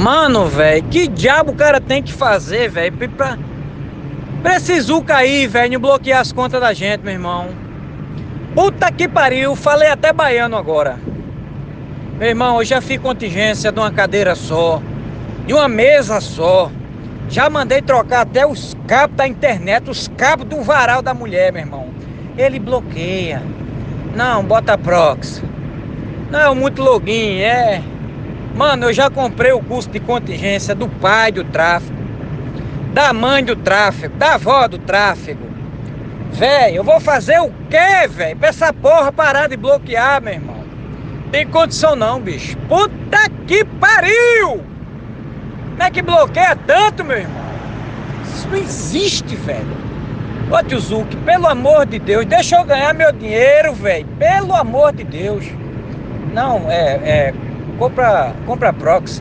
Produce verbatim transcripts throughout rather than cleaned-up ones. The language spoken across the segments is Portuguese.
Mano, velho, que diabo o cara tem que fazer, velho, pra, pra esse Zuca aí, velho, não bloquear as contas da gente, meu irmão. Puta que pariu, falei até baiano agora. Meu irmão, eu já fiz contingência de uma cadeira só, de uma mesa só. Já mandei trocar até os cabos da internet, os cabos do varal da mulher, meu irmão. Ele bloqueia. Não, bota proxy. Não, muito login, é... Mano, eu já comprei o curso de contingência do pai do tráfego, da mãe do tráfego, da avó do tráfego. Véi, eu vou fazer o quê, velho? Pra essa porra parar de bloquear, meu irmão. Tem condição não, bicho. Puta que pariu! Como é que bloqueia tanto, meu irmão? Isso não existe, velho. Ô tio Zuc, pelo amor de Deus, deixa eu ganhar meu dinheiro, velho. Pelo amor de Deus. Não, é... é Compra, compra proxy,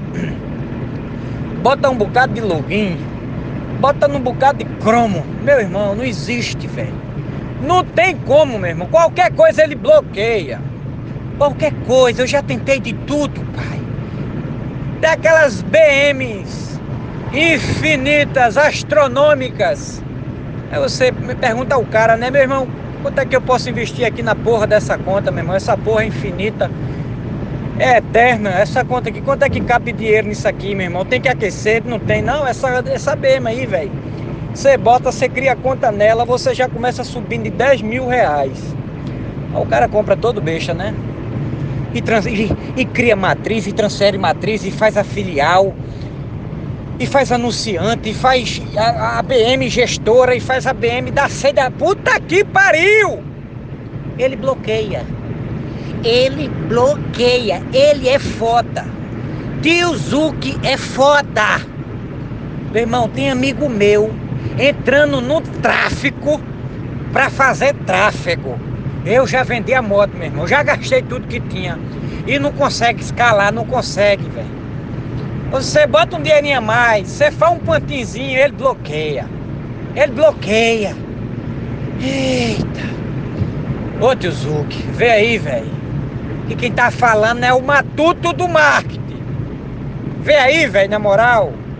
bota um bocado de login, bota num bocado de cromo. Meu irmão, não existe, velho. Não tem como, meu irmão. Qualquer coisa ele bloqueia. Qualquer coisa, eu já tentei de tudo, pai. Tem aquelas B Ms infinitas, astronômicas. Aí você me pergunta ao cara, né, meu irmão? Quanto é que eu posso investir aqui na porra dessa conta, meu irmão? Essa porra é infinita. É eterna, essa conta aqui, quanto é que cabe dinheiro nisso aqui, meu irmão? Tem que aquecer, não tem não, essa, essa B M aí, velho. Você bota, você cria a conta nela, você já começa subindo de dez mil reais. Aí o cara compra todo besta, né? E, trans, e, e cria matriz, e transfere matriz, e faz a filial, e faz anunciante, e faz a, a B M gestora, e faz a B M da sede da puta que pariu! Ele bloqueia. Ele bloqueia, ele é foda. Tio Zuc é foda. Meu irmão, tem amigo meu entrando no tráfico pra fazer tráfego. Eu já vendi a moto, meu irmão, já gastei tudo que tinha. E não consegue escalar, não consegue, velho. Você bota um dinheirinho a mais, você faz um pantinzinho, ele bloqueia. Ele bloqueia. Eita. Ô tio Zuc, vê aí, velho. E quem tá falando é o matuto do marketing. Vê aí, velho, na moral.